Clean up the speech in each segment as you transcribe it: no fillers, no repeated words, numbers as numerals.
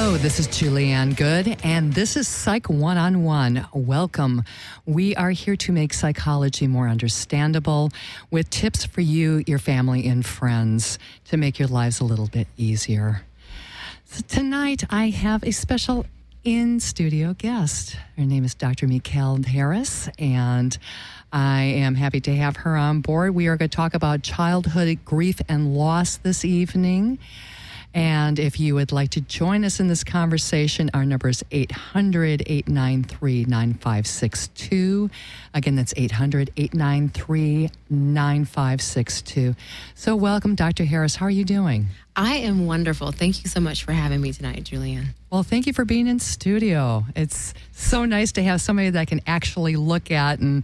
Hello, this is Julianne Good, and this is Psych One-on-One. Welcome. We are here to make psychology more understandable with tips for you, your family, and friends to make your lives a little bit easier. So tonight, I have a special in-studio guest. Her name is Dr. Mikkel Harris, and I am happy to have her on board. We are going to talk about childhood grief and loss this evening. And if you would like to join us in this conversation, our number is 800-893-9562. Again, that's 800-893-9562. So welcome, Dr. Harris. How are you doing? I am wonderful. Thank you so much for having me tonight, Julianne. Well, thank you for being in studio. It's so nice to have somebody that I can actually look at and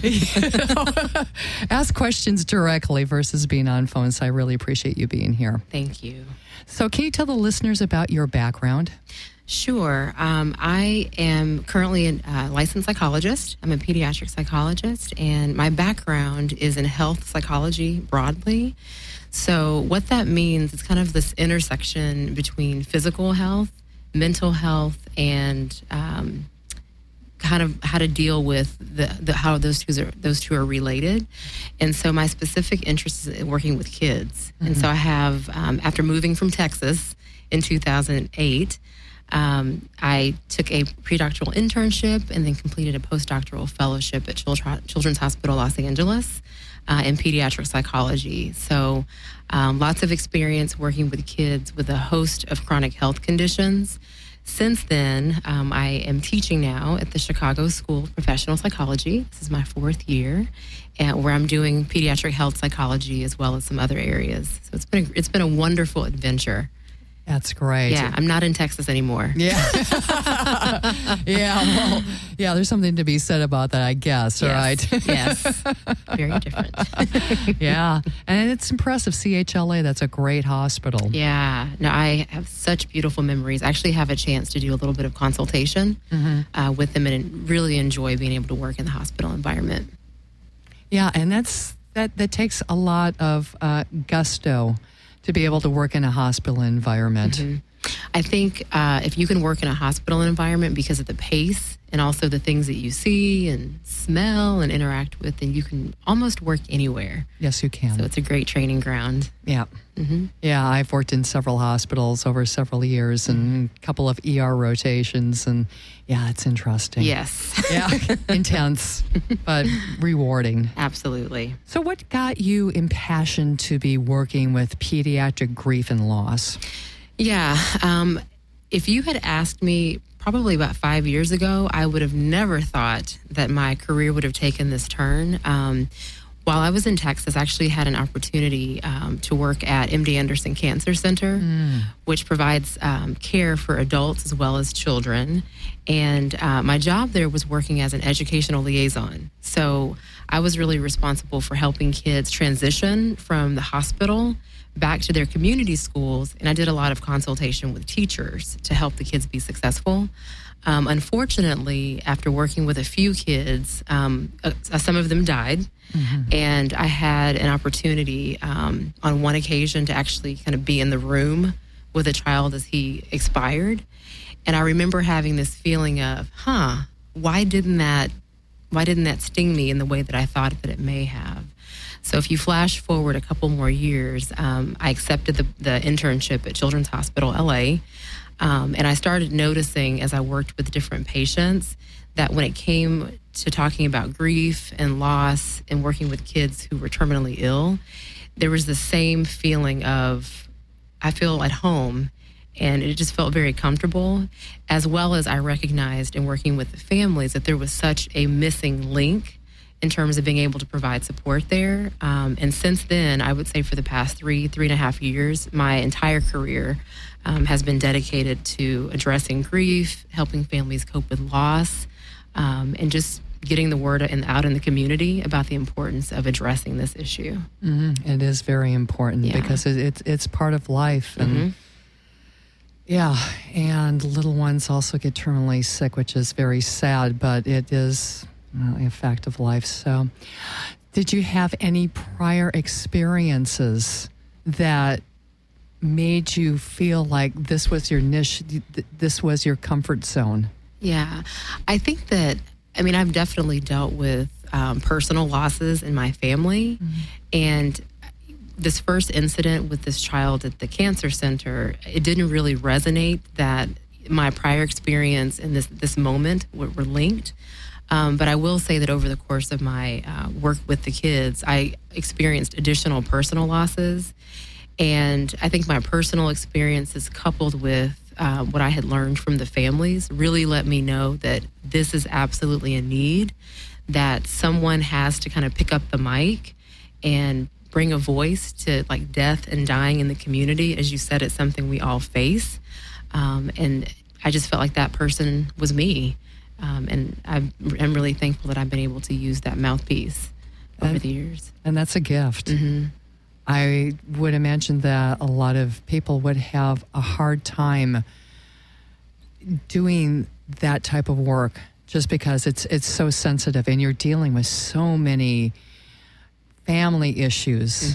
ask questions directly versus being on phone. So I really appreciate you being here. Thank you. So can you tell the listeners about your background? Sure. I am currently a licensed psychologist. I'm a pediatric psychologist, and my background is in health psychology broadly. So what that means is kind of this intersection between physical health, mental health, and kind of how to deal with how those two are related. And so my specific interest is in working with kids. Mm-hmm. And so I have, after moving from Texas in 2008, I took a predoctoral internship and then completed a postdoctoral fellowship at Children's Hospital Los Angeles in pediatric psychology. So lots of experience working with kids with a host of chronic health conditions. Since then, I am teaching now at the Chicago School of Professional Psychology. This is my 4th year, where I'm doing pediatric health psychology as well as some other areas. So it's been a wonderful adventure. That's great. Yeah, I'm not in Texas anymore. Yeah. Yeah, there's something to be said about that, I guess, yes. Right? Yes, very different. Yeah, and it's impressive. CHLA, that's a great hospital. Yeah, no, I have such beautiful memories. I actually have a chance to do a little bit of consultation with them and really enjoy being able to work in the hospital environment. Yeah, and that takes a lot of gusto to be able to work in a hospital environment. Mm-hmm. I think if you can work in a hospital environment because of the pace and also the things that you see and smell and interact with, then you can almost work anywhere. Yes, you can. So it's a great training ground. Yeah. Mm-hmm. Yeah, I've worked in several hospitals over several years and a couple of ER rotations, and yeah, it's interesting. Yes. Yeah, intense, but rewarding. Absolutely. So what got you impassioned to be working with pediatric grief and loss? Yeah. If you had asked me probably about 5 years ago, I would have never thought that my career would have taken this turn. While I was in Texas, I actually had an opportunity to work at MD Anderson Cancer Center, which provides care for adults as well as children. And my job there was working as an educational liaison. So I was really responsible for helping kids transition from the hospital back to their community schools, and I did a lot of consultation with teachers to help the kids be successful. Unfortunately, after working with a few kids, some of them died, and I had an opportunity on one occasion to actually kind of be in the room with a child as he expired. And I remember having this feeling of, why didn't that sting me in the way that I thought that it may have? So if you flash forward a couple more years, I accepted the internship at Children's Hospital LA, and I started noticing as I worked with different patients that when it came to talking about grief and loss and working with kids who were terminally ill, there was the same feeling of, I feel at home, and it just felt very comfortable, as well as I recognized in working with the families that there was such a missing link in terms of being able to provide support there. And since then, I would say for the past three and a half years, my entire career has been dedicated to addressing grief, helping families cope with loss, and just getting the word out in the community about the importance of addressing this issue. Mm-hmm. It is very important because it's part of life. And yeah, and little ones also get terminally sick, which is very sad, but it is a fact of life. So did you have any prior experiences that made you feel like this was your niche, this was your comfort zone? Yeah, I think that, I've definitely dealt with personal losses in my family. And this first incident with this child at the cancer center, it didn't really resonate that my prior experience and this moment were linked. But I will say that over the course of my work with the kids, I experienced additional personal losses. And I think my personal experiences coupled with what I had learned from the families really let me know that this is absolutely a need, that someone has to kind of pick up the mic and bring a voice to like death and dying in the community. As you said, it's something we all face. And I just felt like that person was me. And I'm really thankful that I've been able to use that mouthpiece over the years. And that's a gift. I would imagine that a lot of people would have a hard time doing that type of work just because it's so sensitive and you're dealing with so many family issues,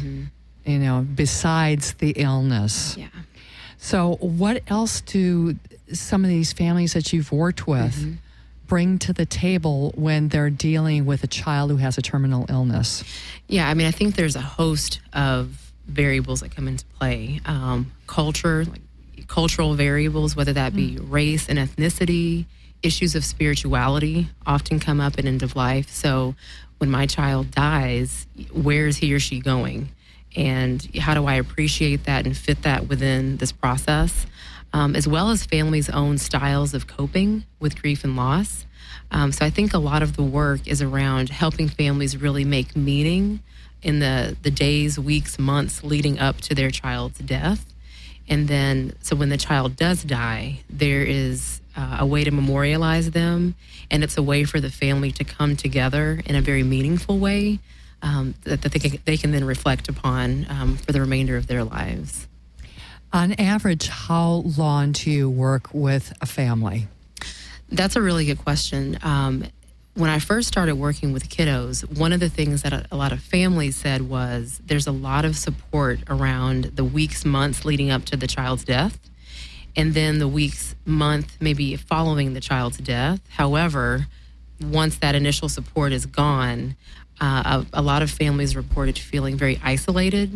besides the illness. Yeah. So what else do some of these families that you've worked with bring to the table when they're dealing with a child who has a terminal illness? Yeah, I think there's a host of variables that come into play. Culture, like cultural variables, whether that be race and ethnicity, issues of spirituality often come up at end of life. So when my child dies, where is he or she going? And how do I appreciate that and fit that within this process? As well as families' own styles of coping with grief and loss. So I think a lot of the work is around helping families really make meaning in the days, weeks, months leading up to their child's death. And then, so when the child does die, there is a way to memorialize them, and it's a way for the family to come together in a very meaningful way that they can then reflect upon for the remainder of their lives. On average, how long do you work with a family? That's a really good question. When I first started working with kiddos, one of the things that a lot of families said was there's a lot of support around the weeks, months leading up to the child's death, and then the weeks, month, maybe following the child's death. However, once that initial support is gone, a lot of families reported feeling very isolated.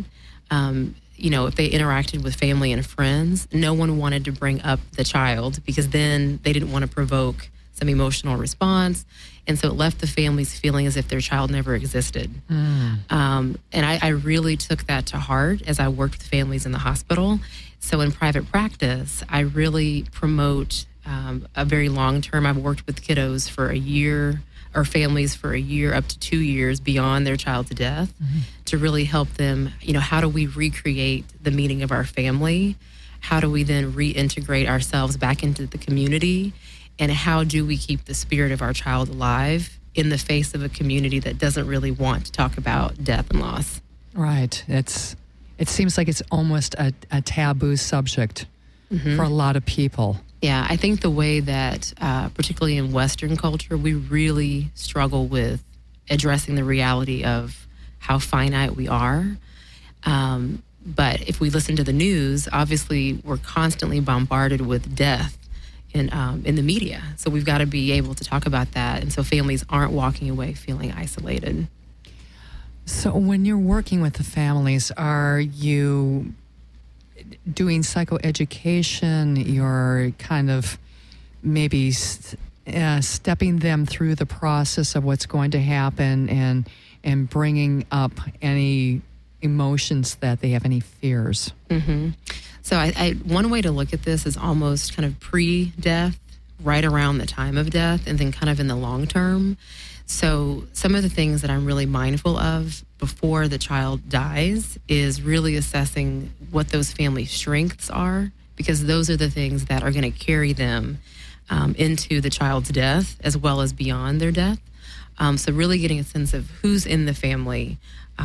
If they interacted with family and friends, no one wanted to bring up the child because then they didn't want to provoke some emotional response. And so it left the families feeling as if their child never existed. And I really took that to heart as I worked with families in the hospital. So in private practice, I really promote a very long term. I've worked with kiddos for a year, or families for a year up to 2 years beyond their child's death, to really help them, how do we recreate the meaning of our family? How do we then reintegrate ourselves back into the community? And how do we keep the spirit of our child alive in the face of a community that doesn't really want to talk about death and loss? Right. It seems like it's almost a taboo subject for a lot of people. Yeah, I think the way that, particularly in Western culture, we really struggle with addressing the reality of how finite we are. But if we listen to the news, obviously we're constantly bombarded with death in the media. So we've got to be able to talk about that. And so families aren't walking away feeling isolated. So when you're working with the families, are you doing psychoeducation? You're kind of maybe stepping them through the process of what's going to happen and bringing up any emotions that they have, any fears? So I one way to look at this is almost kind of pre-death, right around the time of death, and then kind of in the long term. So some of the things that I'm really mindful of before the child dies is really assessing what those family strengths are, because those are the things that are going to carry them into the child's death as well as beyond their death. So really getting a sense of who's in the family,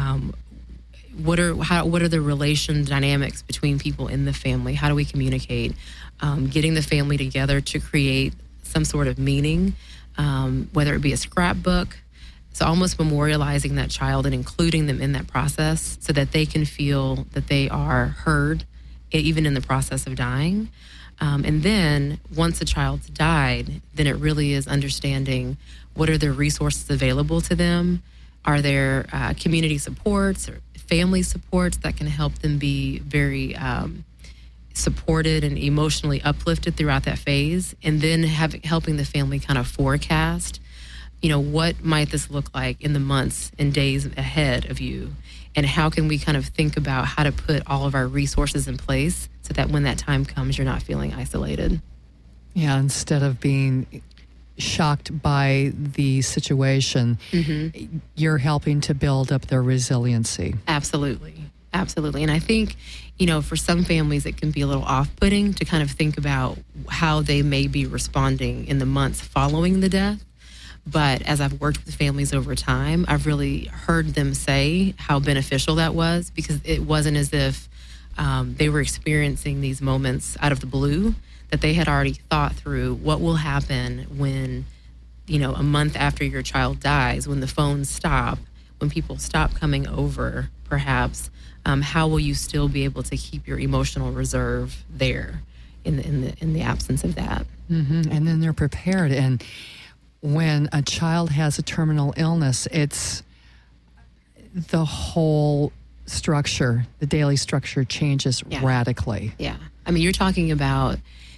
what are the relation dynamics between people in the family? How do we communicate? Getting the family together to create some sort of meaning, whether it be a scrapbook. So almost memorializing that child and including them in that process so that they can feel that they are heard even in the process of dying. And then once a child's died, then it really is understanding what are the resources available to them. Are there community supports or family supports that can help them be very supported and emotionally uplifted throughout that phase? And then helping the family kind of forecast, what might this look like in the months and days ahead of you? And how can we kind of think about how to put all of our resources in place so that when that time comes, you're not feeling isolated? Yeah, instead of being shocked by the situation, you're helping to build up their resiliency. Absolutely. Absolutely. And I think, for some families, it can be a little off-putting to kind of think about how they may be responding in the months following the death. But as I've worked with families over time, I've really heard them say how beneficial that was, because it wasn't as if they were experiencing these moments out of the blue, that they had already thought through what will happen when, a month after your child dies, when the phones stop, when people stop coming over, perhaps, how will you still be able to keep your emotional reserve there in the absence of that? And then they're prepared. And when a child has a terminal illness, it's the whole structure, the daily structure changes radically. Yeah. I mean, you're talking about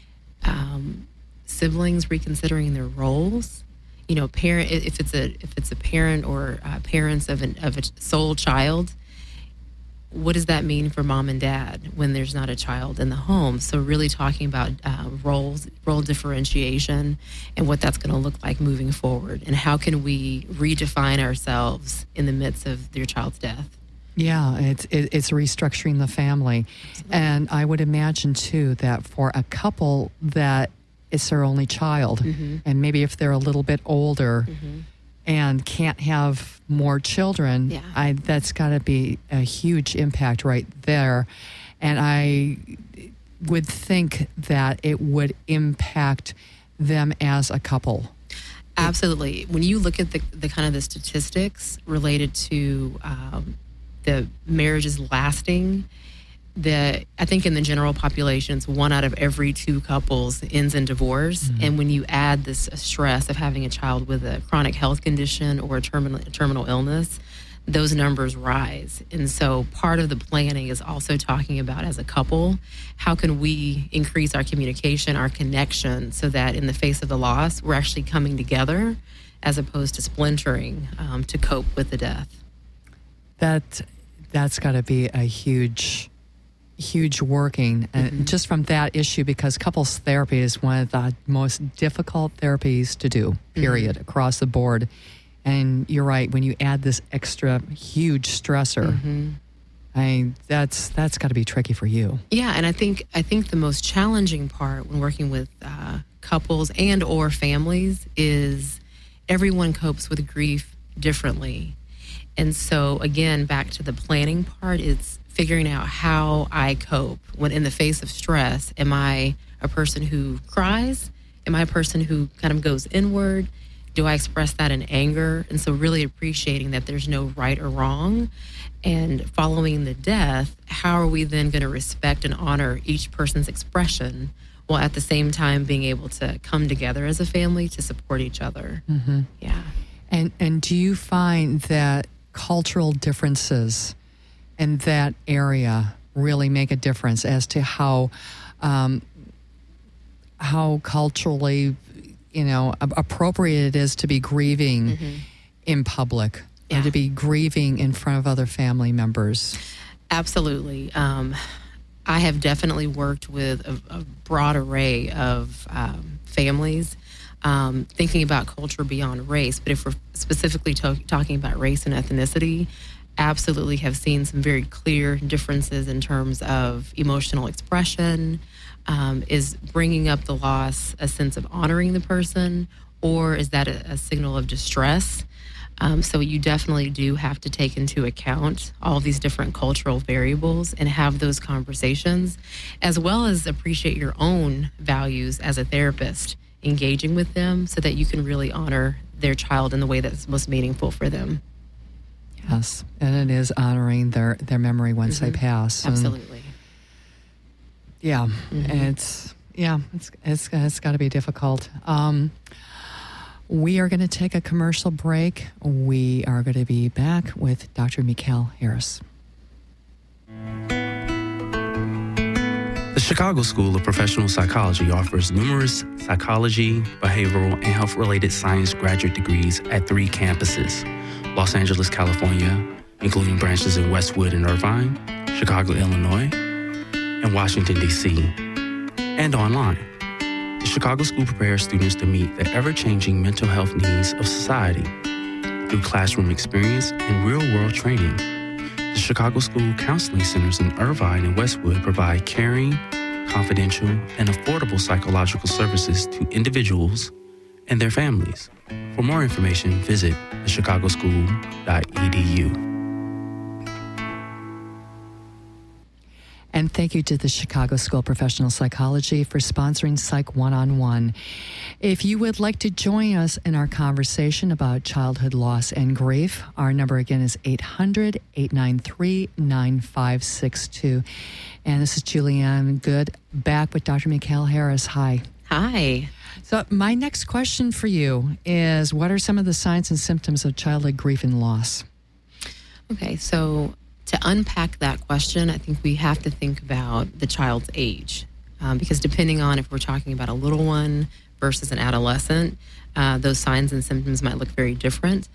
siblings reconsidering their roles. Parent, if it's a parent or parents of a sole child, what does that mean for mom and dad when there's not a child in the home? So really talking about role differentiation and what that's going to look like moving forward, and how can we redefine ourselves in the midst of your child's death? Yeah, it's restructuring the family. Absolutely. And I would imagine, too, that for a couple that it's their only child, and maybe if they're a little bit older and can't have more children, that's got to be a huge impact right there. And I would think that it would impact them as a couple. Absolutely. When you look at the kind of the statistics related to the marriages lasting, I think in the general population, it's 1 out of every 2 couples ends in divorce. And when you add this stress of having a child with a chronic health condition or a terminal illness, those numbers rise. And so part of the planning is also talking about, as a couple, how can we increase our communication, our connection, so that in the face of the loss, we're actually coming together as opposed to splintering to cope with the death. That's got to be a huge working, and just from that issue, because couples therapy is one of the most difficult therapies to do, period, across the board. And you're right, when you add this extra huge stressor, that's got to be tricky for you. Yeah, and I think the most challenging part when working with couples and or families is everyone copes with grief differently. And so, again, back to the planning part, it's figuring out how I cope when in the face of stress. Am I a person who cries? Am I a person who kind of goes inward? Do I express that in anger? And so really appreciating that there's no right or wrong. And following the death, how are we then going to respect and honor each person's expression, while at the same time being able to come together as a family to support each other? Yeah. And do you find that cultural differences in that area really make a difference as to how culturally, appropriate it is to be grieving in public, or to be grieving in front of other family members? Absolutely. I have definitely worked with a broad array of families, thinking about culture beyond race. But if we're specifically talking about race and ethnicity, absolutely have seen some very clear differences in terms of emotional expression. Is bringing up the loss a sense of honoring the person, or is that a signal of distress? So you definitely do have to take into account all these different cultural variables and have those conversations, as well as appreciate your own values as a therapist, engaging with them so that you can really honor their child in the way that's most meaningful for them. Yes, and it is honoring their memory once they pass. Absolutely. Yeah, it's got to be difficult. We are going to take a commercial break. We are going to be back with Dr. Mikhail Harris. The Chicago School of Professional Psychology offers numerous psychology, behavioral, and health-related science graduate degrees at 3 campuses: Los Angeles, California, including branches in Westwood and Irvine, Chicago, Illinois, and Washington, D.C., and online. The Chicago School prepares students to meet the ever-changing mental health needs of society through classroom experience and real-world training. The Chicago School Counseling Centers in Irvine and Westwood provide caring, confidential, and affordable psychological services to individuals and their families. For more information, visit thechicagoschool.edu. And thank you to the Chicago School of Professional Psychology for sponsoring Psych One-on-One. If you would like to join us in our conversation about childhood loss and grief, our number again is 800-893-9562. And this is Julianne Good, back with Dr. Mikhail Harris. Hi. Hi. So my next question for you is, what are some of the signs and symptoms of childhood grief and loss? Okay, so to unpack that question, I think we have to think about the child's age, because depending on if we're talking about a little one versus an adolescent, those signs and symptoms might look very different.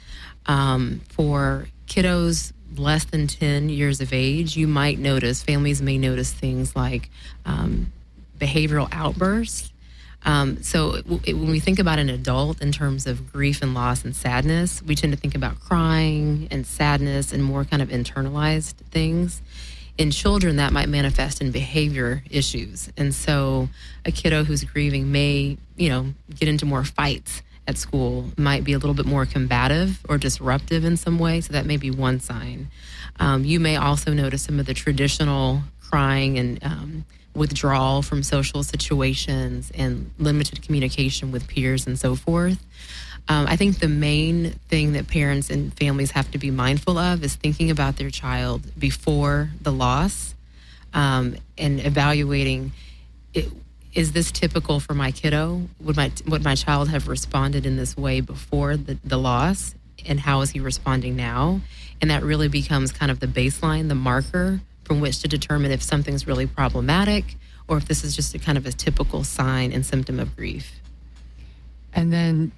For kiddos less than 10 years of age, families may notice things like behavioral outbursts. So when we think about an adult in terms of grief and loss and sadness, we tend to think about crying and sadness and more kind of internalized things. In children, that might manifest in behavior issues. And so a kiddo who's grieving may, get into more fights at school, might be a little bit more combative or disruptive in some way. So that may be one sign. You may also notice some of the traditional crying and withdrawal from social situations and limited communication with peers and so forth. I think the main thing that parents and families have to be mindful of is thinking about their child before the loss, and evaluating, is this typical for my kiddo? Would my child have responded in this way before the loss? And how is he responding now? And that really becomes kind of the baseline, the marker from which to determine if something's really problematic or if this is just a kind of a typical sign and symptom of grief. And then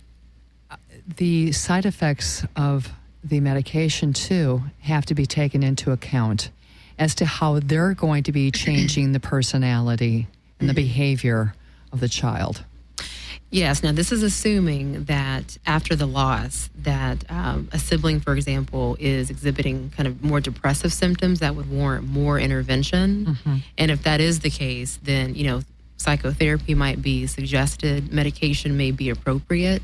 the side effects of the medication, too, have to be taken into account as to how they're going to be changing the personality and the behavior of the child. Yes. Now, this is assuming that after the loss that a sibling, for example, is exhibiting kind of more depressive symptoms that would warrant more intervention. Mm-hmm. And if that is the case, then, psychotherapy might be suggested, medication may be appropriate.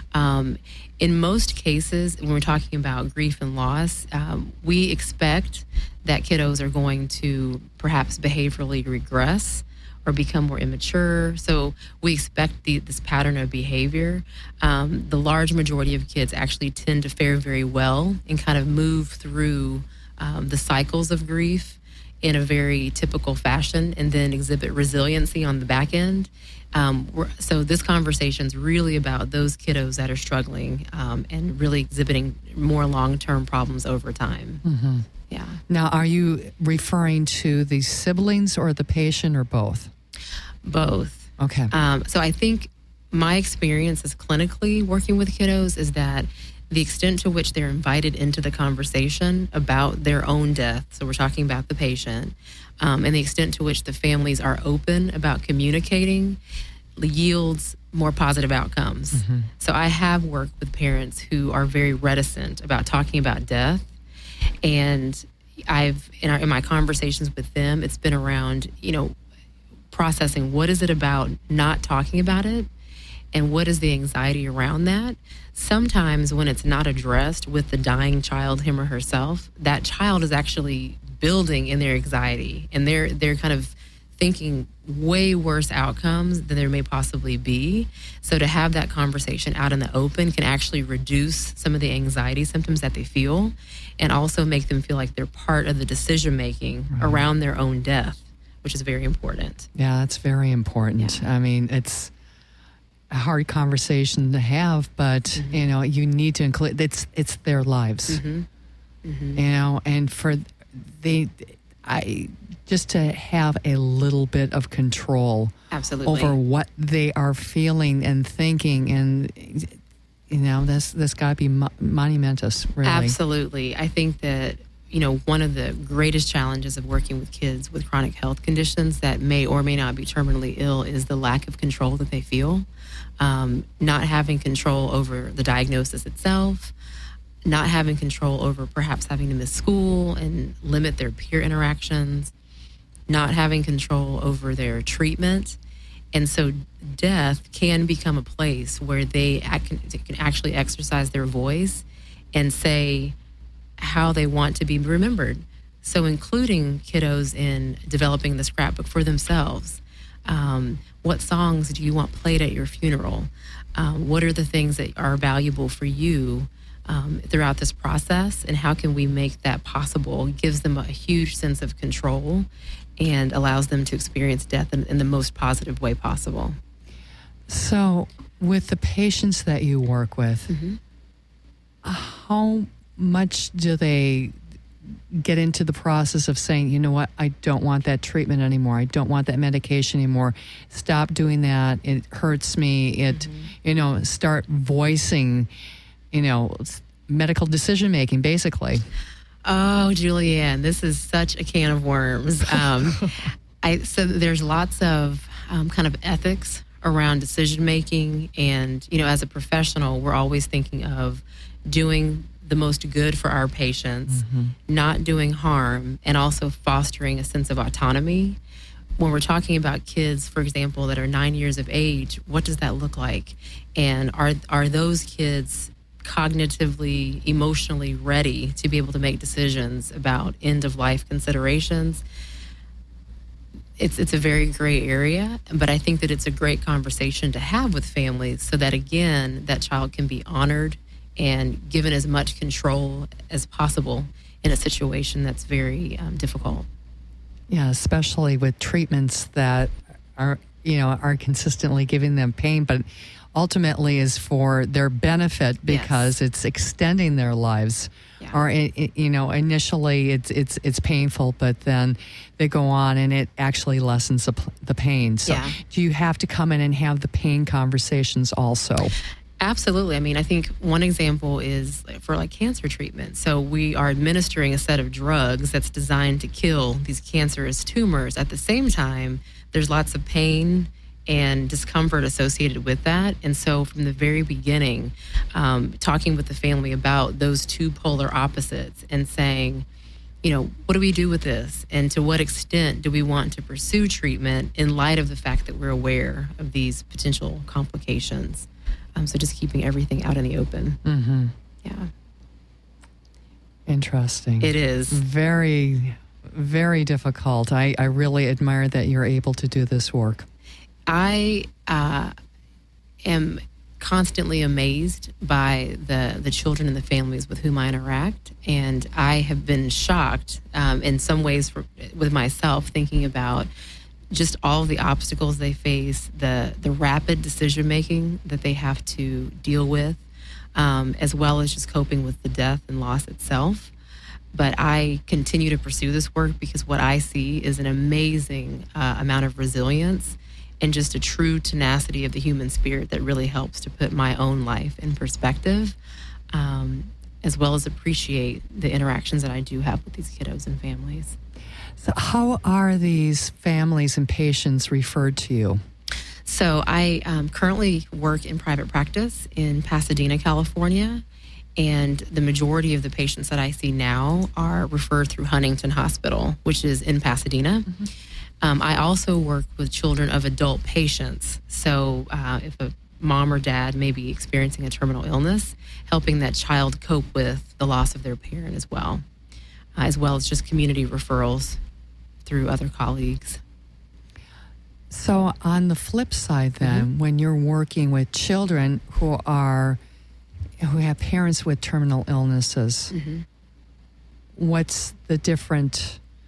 In most cases, when we're talking about grief and loss, we expect that kiddos are going to perhaps behaviorally regress or become more immature. So we expect this pattern of behavior. The large majority of kids actually tend to fare very well and kind of move through the cycles of grief in a very typical fashion and then exhibit resiliency on the back end. So this conversation is really about those kiddos that are struggling and really exhibiting more long-term problems over time. Mm-hmm. Yeah. Now, are you referring to the siblings or the patient or both? Both. Okay. So I think my experience as clinically working with kiddos is that the extent to which they're invited into the conversation about their own death, so we're talking about the patient, and the extent to which the families are open about communicating yields more positive outcomes. Mm-hmm. So I have worked with parents who are very reticent about talking about death, and in my conversations with them, it's been around, processing what is it about not talking about it and what is the anxiety around that. Sometimes when it's not addressed with the dying child, him or herself, that child is actually building in their anxiety and they're kind of thinking way worse outcomes than there may possibly be. So to have that conversation out in the open can actually reduce some of the anxiety symptoms that they feel and also make them feel like they're part of the decision making around their own death, which is very important. Yeah, that's very important. Yeah. I mean, it's a hard conversation to have, but you need to include it's their lives. And for just to have a little bit of control Absolutely. over what they are feeling and thinking, and this got to be monumentous, really. Absolutely. I think that one of the greatest challenges of working with kids with chronic health conditions that may or may not be terminally ill is the lack of control that they feel. Not having control over the diagnosis itself, not having control over perhaps having to miss school and limit their peer interactions, not having control over their treatment. And so death can become a place where they can actually exercise their voice and say how they want to be remembered. So including kiddos in developing the scrapbook for themselves. What songs do you want played at your funeral? What are the things that are valuable for you throughout this process, and how can we make that possible? It gives them a huge sense of control and allows them to experience death in the most positive way possible. So with the patients that you work with, how much do they get into the process of saying, you know what, I don't want that treatment anymore. I don't want that medication anymore. Stop doing that. It hurts me. It, start voicing, medical decision making, basically. Oh, Julianne, this is such a can of worms. So there's lots of kind of ethics around decision making. And, as a professional, we're always thinking of doing the most good for our patients, not doing harm, and also fostering a sense of autonomy. When we're talking about kids, for example, that are 9 years of age, what does that look like? And are those kids cognitively, emotionally ready to be able to make decisions about end-of-life considerations? It's a very gray area, but I think that it's a great conversation to have with families so that, again, that child can be honored and given as much control as possible in a situation that's very difficult. Yeah, especially with treatments that are consistently giving them pain, but ultimately is for their benefit because it's extending their lives. Yeah. Or initially it's painful, but then they go on and it actually lessens the pain. So do you have to come in and have the pain conversations also? Absolutely. I mean, I think one example is for cancer treatment. So we are administering a set of drugs that's designed to kill these cancerous tumors. At the same time, there's lots of pain and discomfort associated with that. And so from the very beginning, talking with the family about those two polar opposites and saying, what do we do with this? And to what extent do we want to pursue treatment in light of the fact that we're aware of these potential complications? So just keeping everything out in the open. Mm-hmm. Yeah. Interesting. It is. Very, very difficult. I really admire that you're able to do this work. I am constantly amazed by the children and the families with whom I interact. And I have been shocked in some ways with myself, thinking about just all of the obstacles they face, the rapid decision-making that they have to deal with, as well as just coping with the death and loss itself. But I continue to pursue this work because what I see is an amazing amount of resilience and just a true tenacity of the human spirit that really helps to put my own life in perspective, as well as appreciate the interactions that I do have with these kiddos and families. So how are these families and patients referred to you? So I currently work in private practice in Pasadena, California, and the majority of the patients that I see now are referred through Huntington Hospital, which is in Pasadena. I also work with children of adult patients. So if a mom or dad may be experiencing a terminal illness, helping that child cope with the loss of their parent as well as just community referrals through other colleagues. So on the flip side then, when you're working with children who have parents with terminal illnesses, what's the different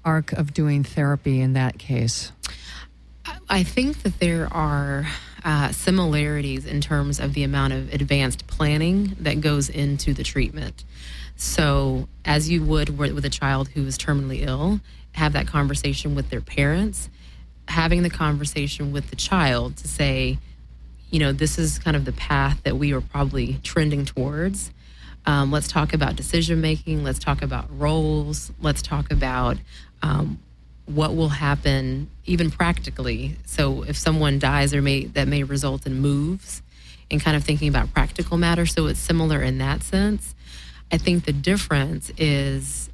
arc of doing therapy in that case? I think that there are similarities in terms of the amount of advanced planning that goes into the treatment. So as you would with a child who is terminally ill, have that conversation with their parents, having the conversation with the child to say, this is kind of the path that we are probably trending towards. Let's talk about decision making. Let's talk about roles. Let's talk about what will happen even practically. So if someone dies, that may result in moves, and kind of thinking about practical matters. So it's similar in that sense. I think the difference is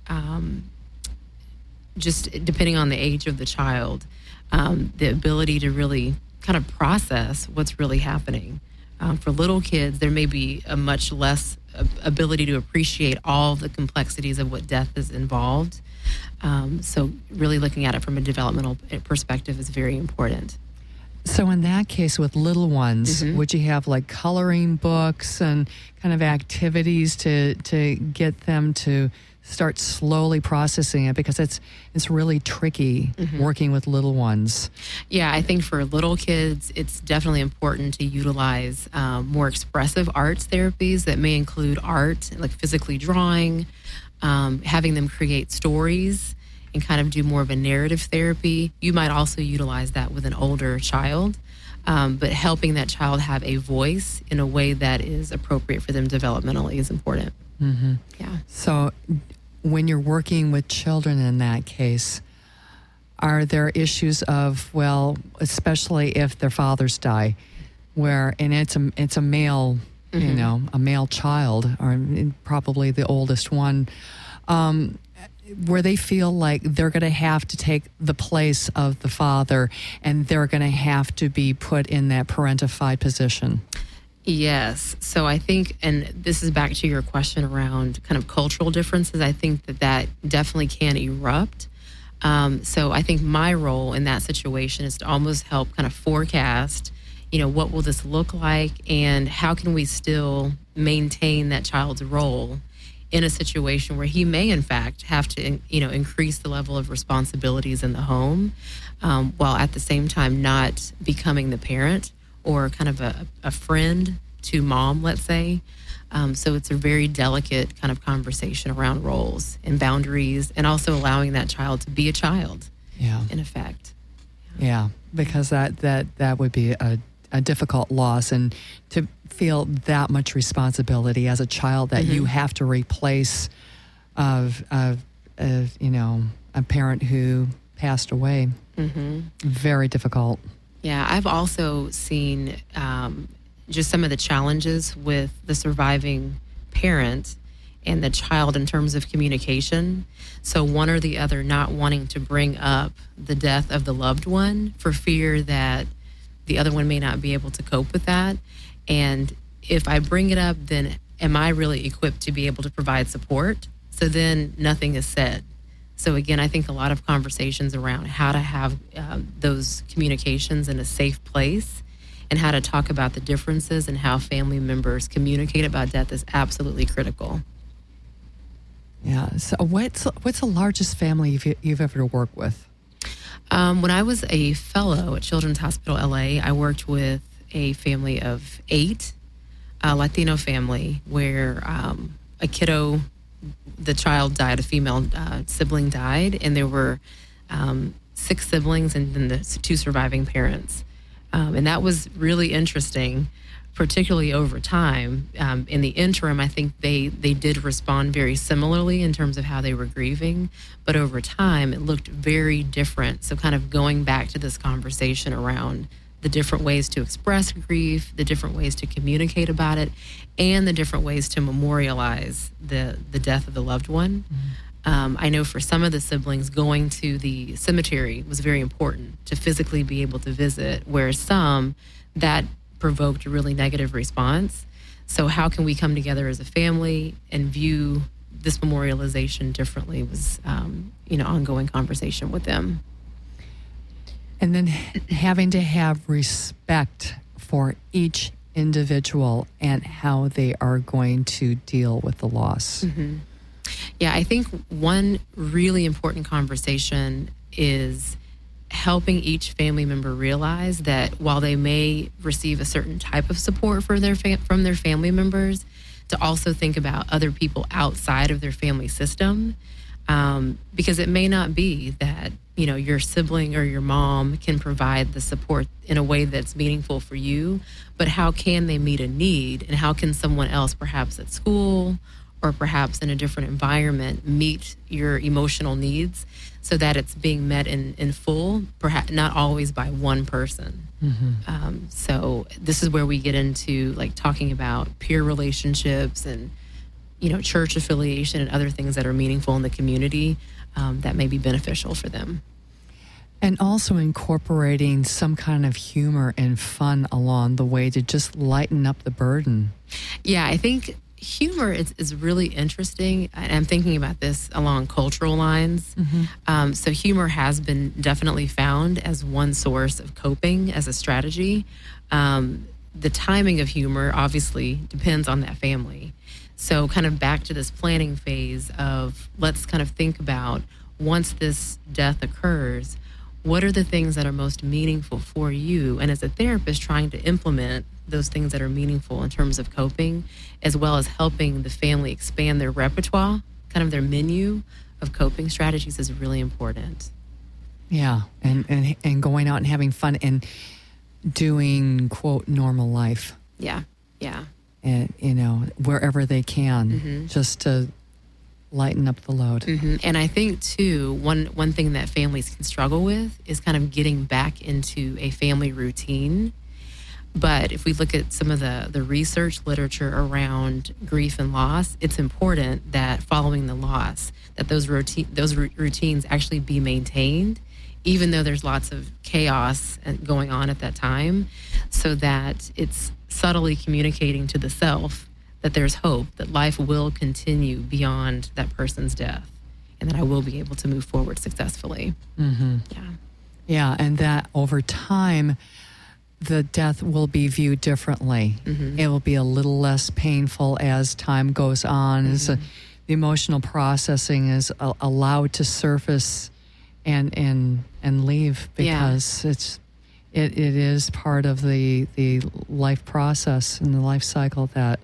just depending on the age of the child, the ability to really kind of process what's really happening. For little kids, there may be a much less ability to appreciate all the complexities of what death is involved. So really looking at it from a developmental perspective is very important. So in that case, with little ones, would you have like coloring books and kind of activities to get them to start slowly processing it? Because it's really tricky working with little ones. Yeah, I think for little kids, it's definitely important to utilize more expressive arts therapies that may include art, like physically drawing, having them create stories, and kind of do more of a narrative therapy. You might also utilize that with an older child, but helping that child have a voice in a way that is appropriate for them developmentally is important. Mm-hmm. Yeah. So when you're working with children in that case, are there issues of, especially if their fathers die, and it's a male, a male child, or probably the oldest one, where they feel like they're going to have to take the place of the father and they're going to have to be put in that parentified position? Yes. So I think, and this is back to your question around kind of cultural differences, I think that definitely can erupt. So I think my role in that situation is to almost help kind of forecast, what will this look like and how can we still maintain that child's role in a situation where he may, in fact, have to, increase the level of responsibilities in the home, while at the same time not becoming the parent or kind of a friend to mom, let's say. So it's a very delicate kind of conversation around roles and boundaries, and also allowing that child to be a child, in effect. Yeah, because that would be a difficult loss, and to feel that much responsibility as a child that you have to replace of a parent who passed away. Very difficult. Yeah, I've also seen just some of the challenges with the surviving parent and the child in terms of communication. So one or the other not wanting to bring up the death of the loved one for fear that the other one may not be able to cope with that. And if I bring it up, then am I really equipped to be able to provide support? So then nothing is said. So again, I think a lot of conversations around how to have those communications in a safe place and how to talk about the differences and how family members communicate about death is absolutely critical. Yeah. So what's the largest family you've ever worked with? When I was a fellow at Children's Hospital LA, I worked with a family of 8, a Latino family, where a kiddo, the child died, a female sibling died, and there were 6 siblings and then the 2 surviving parents. And that was really interesting, particularly over time. In the interim, I think they did respond very similarly in terms of how they were grieving, but over time it looked very different. So kind of going back to this conversation around the different ways to express grief, the different ways to communicate about it, and the different ways to memorialize the death of the loved one. I know for some of the siblings, going to the cemetery was very important to physically be able to visit, whereas some, that provoked a really negative response. So how can we come together as a family and view this memorialization differently was, ongoing conversation with them. And then having to have respect for each individual and how they are going to deal with the loss. Yeah, I think one really important conversation is helping each family member realize that while they may receive a certain type of support from their family members, to also think about other people outside of their family system, because it may not be that your sibling or your mom can provide the support in a way that's meaningful for you, but how can they meet a need, and how can someone else, perhaps at school or perhaps in a different environment, meet your emotional needs so that it's being met in full, perhaps not always by one person. So this is where we get into like talking about peer relationships and church affiliation and other things that are meaningful in the community that may be beneficial for them. And also incorporating some kind of humor and fun along the way to just lighten up the burden. Yeah, I think humor is really interesting. And I'm thinking about this along cultural lines. So humor has been definitely found as one source of coping as a strategy. The timing of humor obviously depends on that family. So kind of back to this planning phase of let's kind of think about once this death occurs, what are the things that are most meaningful for you? And as a therapist, trying to implement those things that are meaningful in terms of coping, as well as helping the family expand their repertoire, kind of their menu of coping strategies is really important. Yeah, and going out and having fun and doing, quote, normal life. Yeah. And, wherever they can, just to lighten up the load. And I think, too, one thing that families can struggle with is kind of getting back into a family routine. But if we look at some of the research literature around grief and loss, it's important that following the loss, that those routines actually be maintained, even though there's lots of chaos going on at that time, so that it's subtly communicating to the self that there's hope, that life will continue beyond that person's death, and that I will be able to move forward successfully. Yeah, and that over time, the death will be viewed differently. It will be a little less painful as time goes on. As the emotional processing is allowed to surface and leave, because it is part of the life process and the life cycle that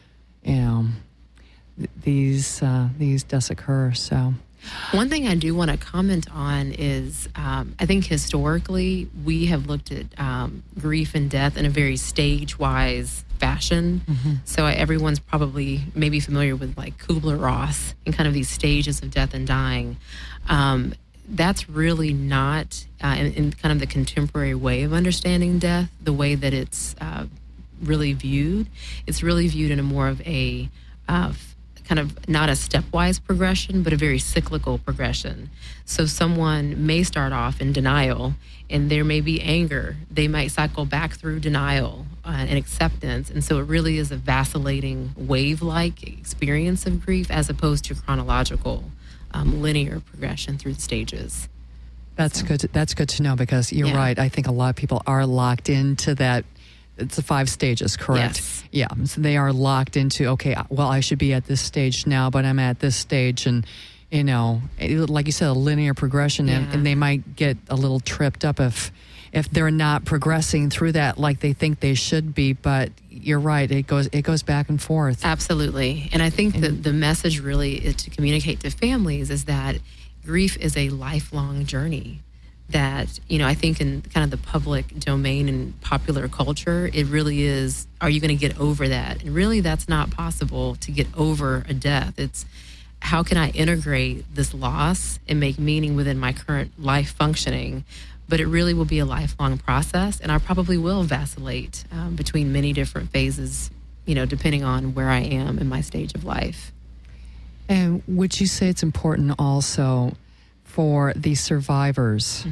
these deaths occur. So one thing I do want to comment on is I think historically we have looked at grief and death in a very stage-wise fashion. So everyone's probably maybe familiar with like Kubler-Ross and kind of these stages of death and dying. That's really not in kind of the contemporary way of understanding death, the way that it's really viewed. It's really viewed in a more of a kind of not a stepwise progression, but a very cyclical progression. So someone may start off in denial, and there may be anger. They might cycle back through denial and acceptance. And so it really is a vacillating wave-like experience of grief as opposed to chronological linear progression through the stages. That's good. That's good to know, because you're right. I think a lot of people are locked into that. It's the 5 stages, correct? Yes. Yeah. So they are locked into, okay, well, I should be at this stage now, but I'm at this stage. And, like you said, a linear progression. And they might get a little tripped up if they're not progressing through that like they think they should be. But you're right. It goes back and forth. Absolutely. And I think that the message really is to communicate to families is that grief is a lifelong journey. That, I think in kind of the public domain and popular culture, it really is, are you going to get over that? And really, that's not possible to get over a death. It's how can I integrate this loss and make meaning within my current life functioning? But it really will be a lifelong process, and I probably will vacillate between many different phases, depending on where I am in my stage of life. And would you say it's important also for the survivors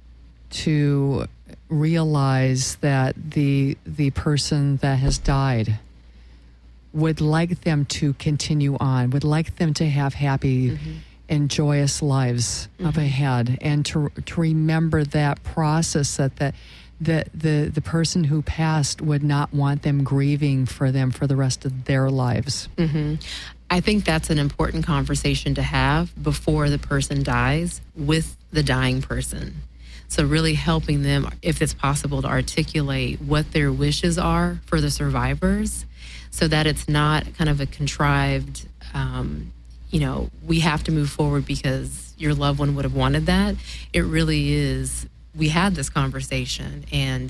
to realize that the person that has died would like them to continue on, would like them to have happy and joyous lives up ahead, and to remember that process, that the person who passed would not want them grieving for them for the rest of their lives? I think that's an important conversation to have before the person dies with the dying person. So really helping them, if it's possible, to articulate what their wishes are for the survivors so that it's not kind of a contrived, we have to move forward because your loved one would have wanted that. It really is, we had this conversation and,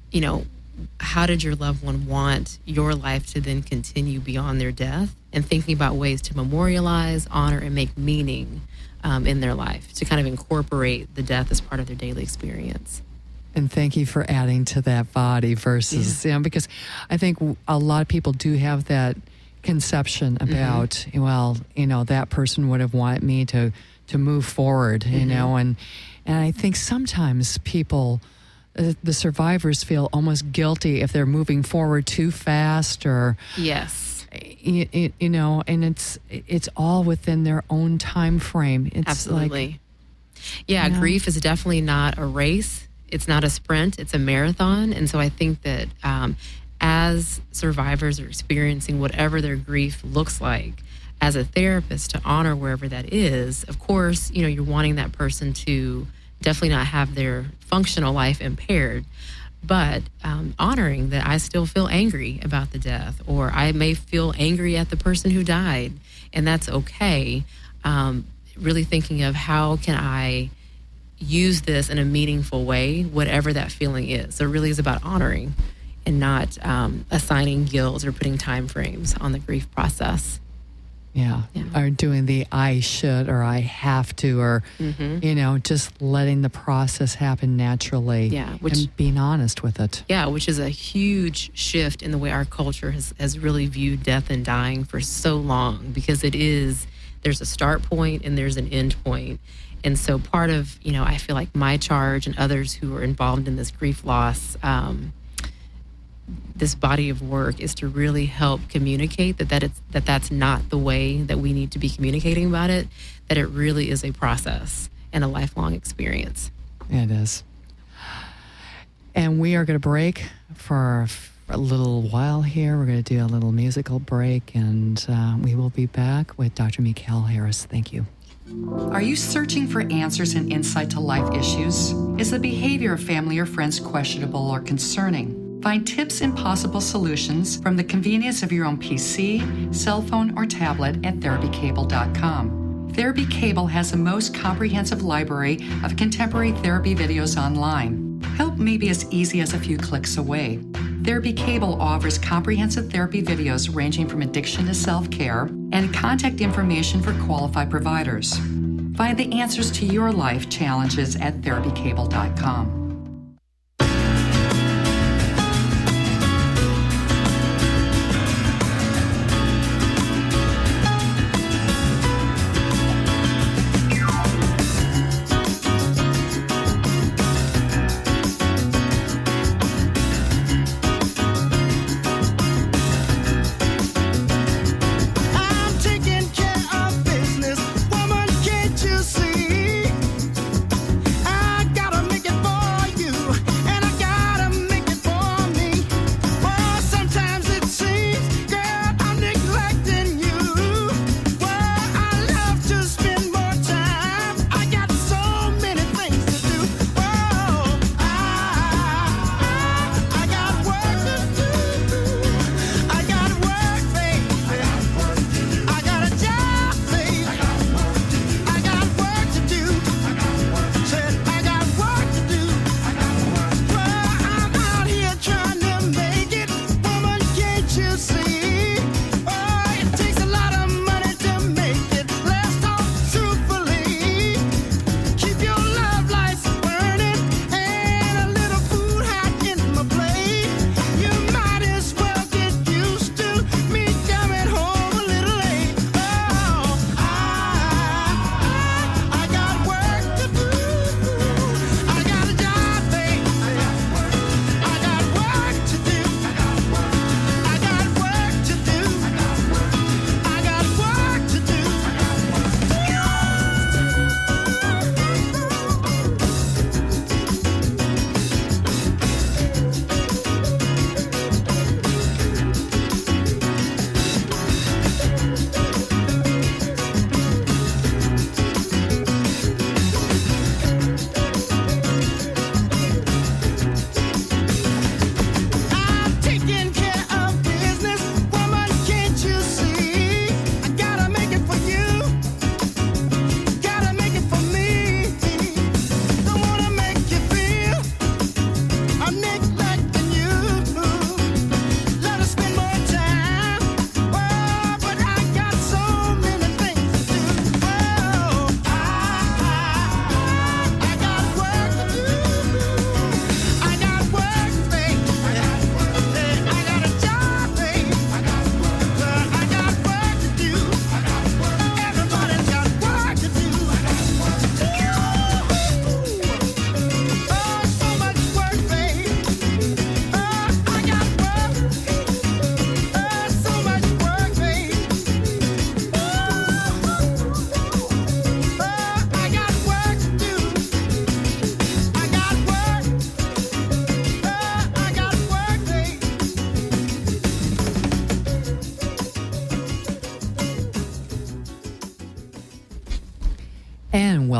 how did your loved one want your life to then continue beyond their death, and thinking about ways to memorialize, honor, and make meaning in their life, to kind of incorporate the death as part of their daily experience. And thank you for adding to that body versus, because I think a lot of people do have that conception about, that person would have wanted me to move forward, and I think sometimes people, the survivors, feel almost guilty if they're moving forward too fast or... Yes. And it's all within their own time frame. It's absolutely. Grief is definitely not a race. It's not a sprint. It's a marathon. And so I think that as survivors are experiencing whatever their grief looks like, as a therapist, to honor wherever that is, of course, you're wanting that person to definitely not have their functional life impaired. But honoring that I still feel angry about the death, or I may feel angry at the person who died, and that's okay. Really thinking of how can I use this in a meaningful way, whatever that feeling is. So it really is about honoring and not assigning guilt or putting time frames on the grief process. Yeah. Or doing the I should or I have to, or, just letting the process happen naturally. Yeah. And being honest with it. Yeah, which is a huge shift in the way our culture has really viewed death and dying for so long, because there's a start point and there's an end point. And so part of, I feel like my charge and others who are involved in this grief loss, this body of work is to really help communicate that's not the way that we need to be communicating about it, that it really is a process and a lifelong experience. It is. And we are going to break for a little while here. We're going to do a little musical break, and we will be back with Dr. Mikhail Harris. Thank you. Are you searching for answers and insight to life issues? Is the behavior of family or friends questionable or concerning? Find tips and possible solutions from the convenience of your own PC, cell phone, or tablet at therapycable.com. Therapy Cable has the most comprehensive library of contemporary therapy videos online. Help may be as easy as a few clicks away. Therapy Cable offers comprehensive therapy videos ranging from addiction to self-care and contact information for qualified providers. Find the answers to your life challenges at therapycable.com. I gotta make it for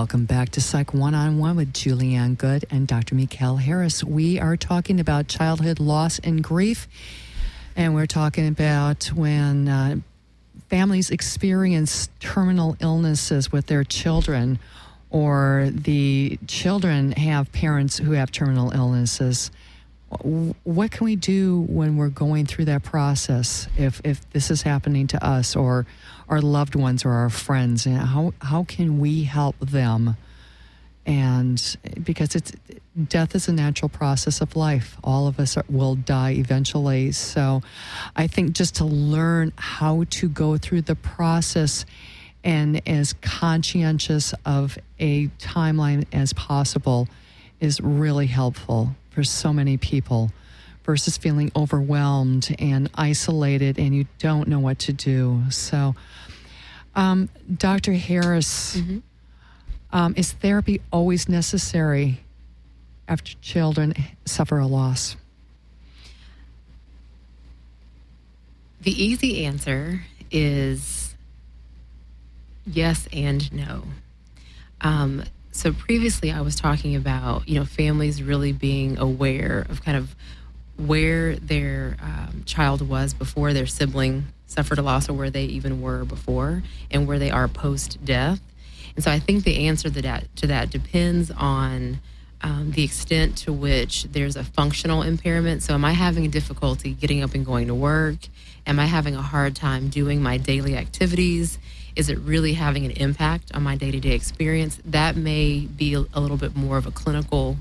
Welcome back to Psych One-on-One with Julianne Good and Dr. Mikkel Harris. We are talking about childhood loss and grief, and we're talking about when families experience terminal illnesses with their children, or the children have parents who have terminal illnesses. What can we do when we're going through that process if this is happening to us or our loved ones or our friends? And how can we help them? And because death is a natural process of life. All of us will die eventually. So I think just to learn how to go through the process and as conscientious of a timeline as possible is really helpful for so many people, versus feeling overwhelmed and isolated and you don't know what to do. So, Dr. Harris, is therapy always necessary after children suffer a loss? The easy answer is yes and no. So previously I was talking about, families really being aware of kind of where their child was before their sibling suffered a loss, or where they even were before, and where they are post-death. And so I think the answer to that depends on the extent to which there's a functional impairment. So am I having difficulty getting up and going to work? Am I having a hard time doing my daily activities? Is it really having an impact on my day-to-day experience? That may be a little bit more of a clinical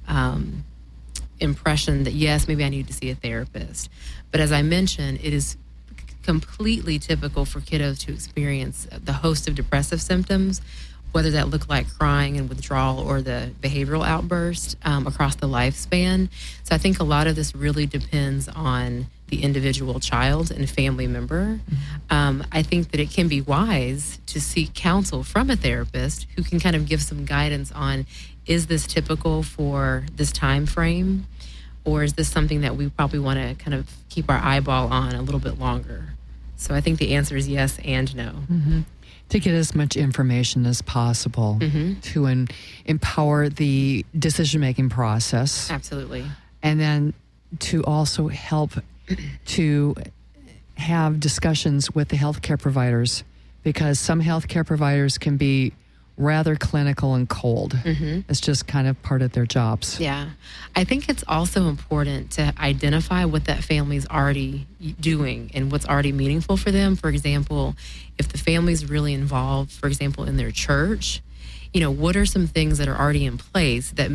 impression that, yes, maybe I need to see a therapist. But as I mentioned, it is completely typical for kiddos to experience the host of depressive symptoms, whether that look like crying and withdrawal or the behavioral outburst across the lifespan. So I think a lot of this really depends on the individual child and family member. I think that it can be wise to seek counsel from a therapist who can kind of give some guidance on, is this typical for this time frame? Or is this something that we probably want to kind of keep our eyeball on a little bit longer? So I think the answer is yes and no. To get as much information as possible to empower the decision-making process. Absolutely. And then to also help to have discussions with the healthcare providers, because some healthcare providers can be rather clinical and cold. It's just kind of part of their jobs. Yeah. I think it's also important to identify what that family's already doing and what's already meaningful for them. For example, if the family's really involved, for example, in their church, what are some things that are already in place that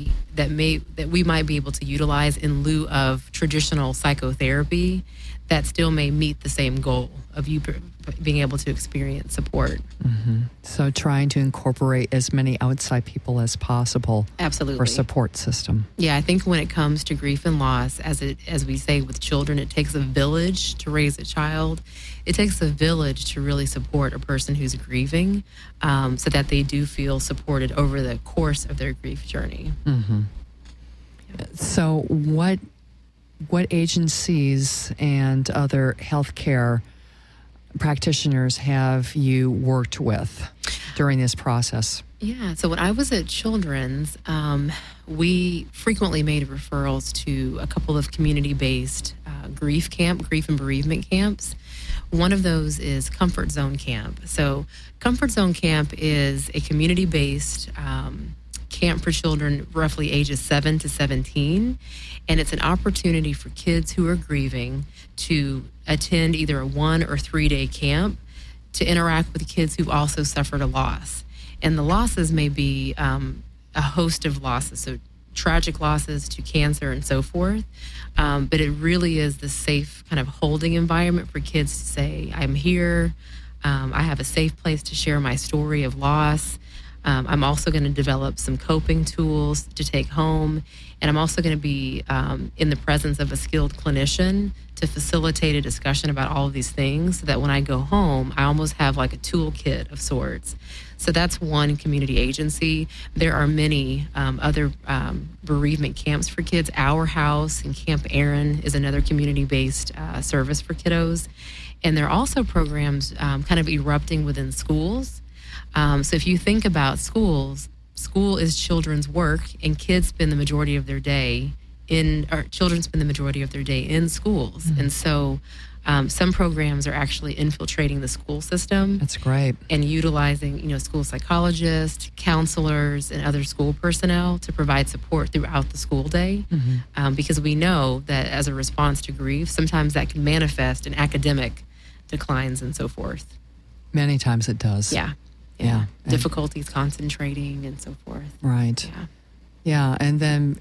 we might be able to utilize in lieu of traditional psychotherapy that still may meet the same goal of you being able to experience support. So trying to incorporate as many outside people as possible. Absolutely. For support system. Yeah, I think when it comes to grief and loss, as we say with children, it takes a village to raise a child. It takes a village to really support a person who's grieving, so that they do feel supported over the course of their grief journey. So what agencies and other healthcare practitioners have you worked with during this process? Yeah, so when I was at Children's, we frequently made referrals to a couple of community-based grief and bereavement camps. One of those is Comfort Zone Camp. So Comfort Zone Camp is a community-based camp for children roughly ages 7 to 17. And it's an opportunity for kids who are grieving to attend either a 1 or 3 day camp to interact with kids who also suffered a loss. And the losses may be a host of losses, so tragic losses to cancer and so forth. But it really is the safe kind of holding environment for kids to say, I'm here. I have a safe place to share my story of loss. I'm also going to develop some coping tools to take home. And I'm also going to be in the presence of a skilled clinician to facilitate a discussion about all of these things so that when I go home, I almost have like a toolkit of sorts. So that's one community agency. There are many other bereavement camps for kids. Our House and Camp Aaron is another community-based service for kiddos. And there are also programs kind of erupting within schools. So if you think about schools, school is children's work, and kids spend the majority of their day children spend the majority of their day in schools. And so some programs are actually infiltrating the school system. That's great. And utilizing, school psychologists, counselors, and other school personnel to provide support throughout the school day. Because we know that as a response to grief, sometimes that can manifest in academic declines and so forth. Many times it does. Yeah. Difficulties concentrating and so forth. Right. Yeah. And then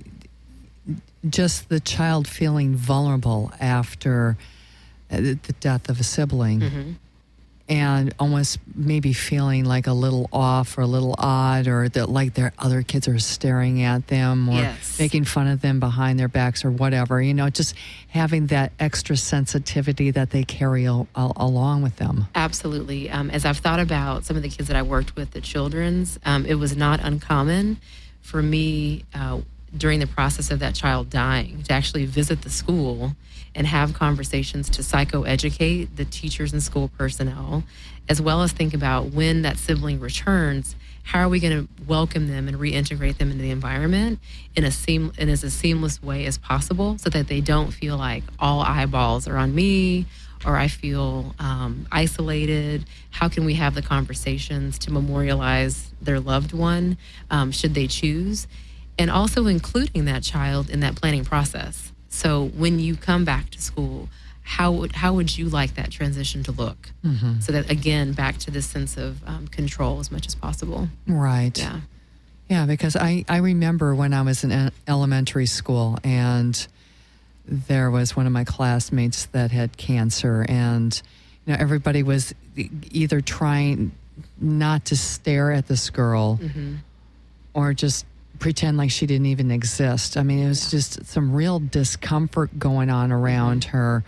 just the child feeling vulnerable after the death of a sibling, and almost maybe feeling like a little off or a little odd, or that like their other kids are staring at them or making fun of them behind their backs or whatever, just having that extra sensitivity that they carry along with them. Absolutely. As I've thought about some of the kids that I worked with at Children's, it was not uncommon for me during the process of that child dying to actually visit the school and have conversations to psychoeducate the teachers and school personnel, as well as think about when that sibling returns, how are we going to welcome them and reintegrate them into the environment in as a seamless way as possible, so that they don't feel like all eyeballs are on me or I feel isolated. How can we have the conversations to memorialize their loved one, should they choose? And also including that child in that planning process. So when you come back to school, how would you like that transition to look? So that, again, back to this sense of control as much as possible. Right. Yeah. Yeah, because I remember when I was in elementary school, and there was one of my classmates that had cancer, and everybody was either trying not to stare at this girl or just pretend like she didn't even exist. I mean, it was just some real discomfort going on around her,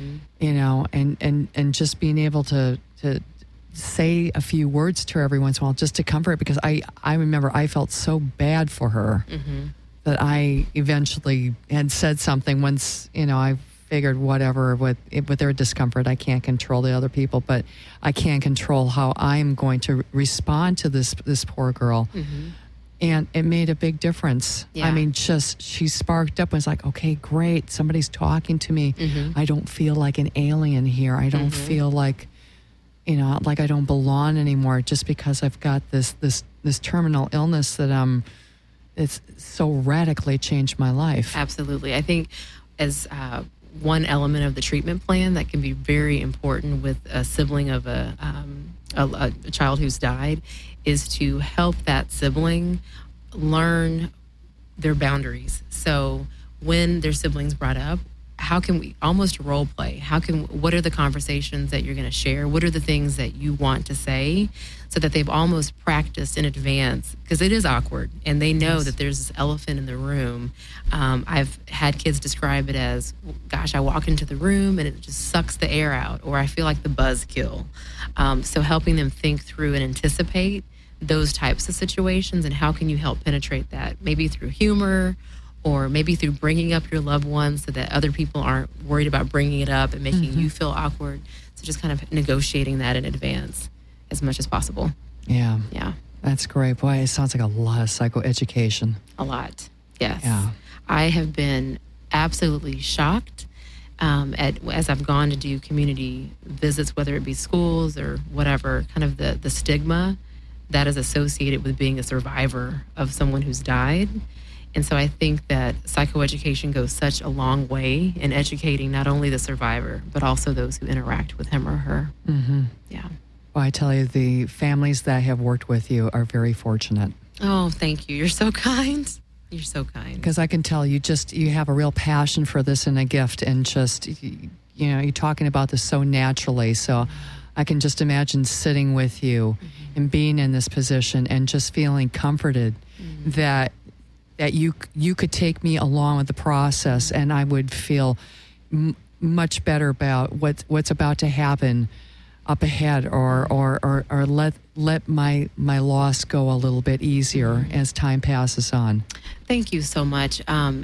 and just being able to say a few words to her every once in a while just to comfort her, because I remember I felt so bad for her that I eventually had said something once. I figured whatever with their discomfort, I can't control the other people, but I can control how I'm going to respond to this poor girl. And it made a big difference. Yeah. I mean, she sparked up and was like, okay, great. Somebody's talking to me. I don't feel like an alien here. I don't feel like, like I don't belong anymore, just because I've got this terminal illness that it's so radically changed my life. Absolutely. I think as one element of the treatment plan that can be very important with a sibling of a child who's died is to help that sibling learn their boundaries. So when their siblings brought up, how can we almost role play? What are the conversations that you're going to share? What are the things that you want to say, so that they've almost practiced in advance? Because it is awkward, and they know that there's this elephant in the room. I've had kids describe it as, gosh, I walk into the room and it just sucks the air out, or I feel like the buzzkill. So helping them think through and anticipate those types of situations, and how can you help penetrate that, maybe through humor, or maybe through bringing up your loved ones so that other people aren't worried about bringing it up and making you feel awkward. So just kind of negotiating that in advance as much as possible. Yeah. Yeah. That's great. Boy, it sounds like a lot of psychoeducation. A lot. Yes. Yeah. I have been absolutely shocked as I've gone to do community visits, whether it be schools or whatever, kind of the stigma that is associated with being a survivor of someone who's died. And so I think that psychoeducation goes such a long way in educating not only the survivor, but also those who interact with him or her. Yeah. Well, I tell you, the families that have worked with you are very fortunate. Oh, thank you. You're so kind. You're so kind. Because I can tell you have a real passion for this and a gift, and just, you're talking about this so naturally. So I can just imagine sitting with you and being in this position and just feeling comforted that you could take me along with the process, and I would feel much better about what's about to happen up ahead, or let my loss go a little bit easier as time passes on. Thank you so much.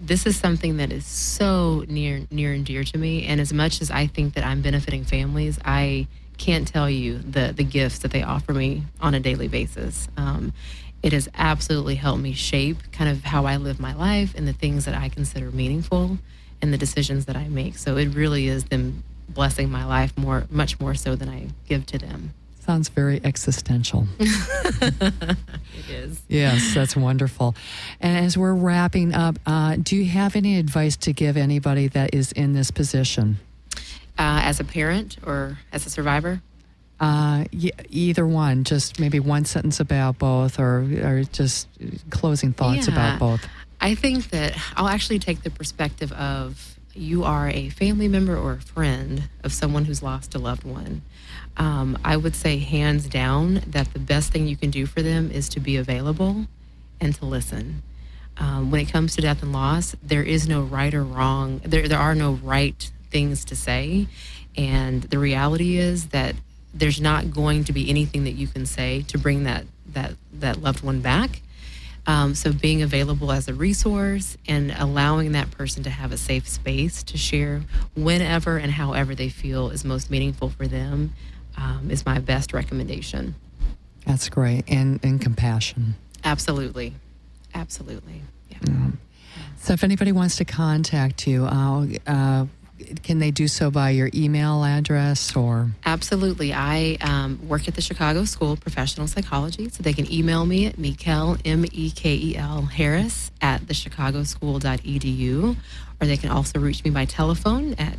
this is something that is so near and dear to me. And as much as I think that I'm benefiting families, I can't tell you the gifts that they offer me on a daily basis. It has absolutely helped me shape kind of how I live my life and the things that I consider meaningful and the decisions that I make. So it really is them blessing my life much more so than I give to them. Sounds very existential. It is. Yes, that's wonderful. And as we're wrapping up, do you have any advice to give anybody that is in this position? As a parent or as a survivor? Either one. Just maybe one sentence about both, or just closing thoughts about both. I think that I'll actually take the perspective of you are a family member or a friend of someone who's lost a loved one. I would say hands down that the best thing you can do for them is to be available and to listen. When it comes to death and loss, there is no right or wrong. There are no right things to say. And the reality is that there's not going to be anything that you can say to bring that loved one back. So being available as a resource and allowing that person to have a safe space to share whenever and however they feel is most meaningful for them is my best recommendation. That's great. And compassion. Absolutely. Yeah. So if anybody wants to contact you, can they do so by your email address or? Absolutely. I work at the Chicago School of Professional Psychology, so they can email me at Mekel, Mekel Harris at thechicagoschool.edu, or they can also reach me by telephone at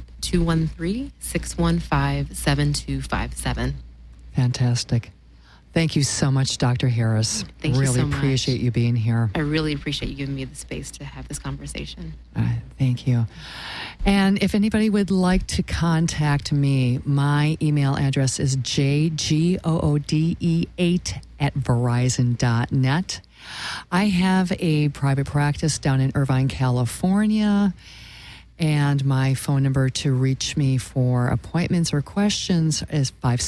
213-615-7257. Fantastic. Thank you so much, Dr. Harris. Thank you so much. Really appreciate you being here. I really appreciate you giving me the space to have this conversation. Thank you. And if anybody would like to contact me, my email address is jgoode8@verizon.net. I have a private practice down in Irvine, California, and my phone number to reach me for appointments or questions is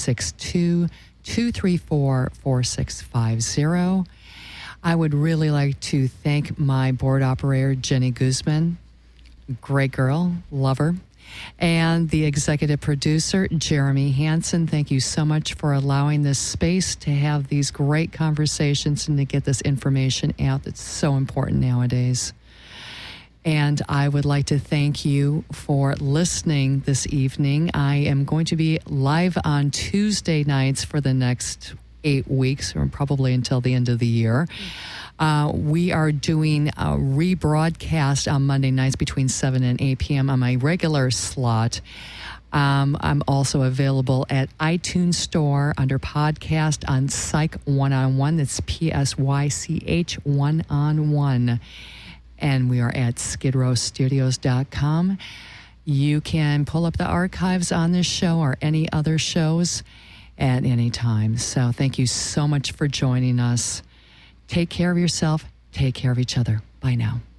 562-234-4650. I would really like to thank my board operator, Jenny Guzman. Great girl, love her. And the executive producer, Jeremy Hansen. Thank you so much for allowing this space to have these great conversations and to get this information out that's so important nowadays. And I would like to thank you for listening this evening. I am going to be live on Tuesday nights for the next 8 weeks, or probably until the end of the year. We are doing a rebroadcast on Monday nights between 7 and 8 p.m. on my regular slot. I'm also available at iTunes Store under podcast on Psych One-on-One. That's PSYCH One-on-One. And we are at skidrowstudios.com. You can pull up the archives on this show or any other shows at any time. So thank you so much for joining us. Take care of yourself. Take care of each other. Bye now.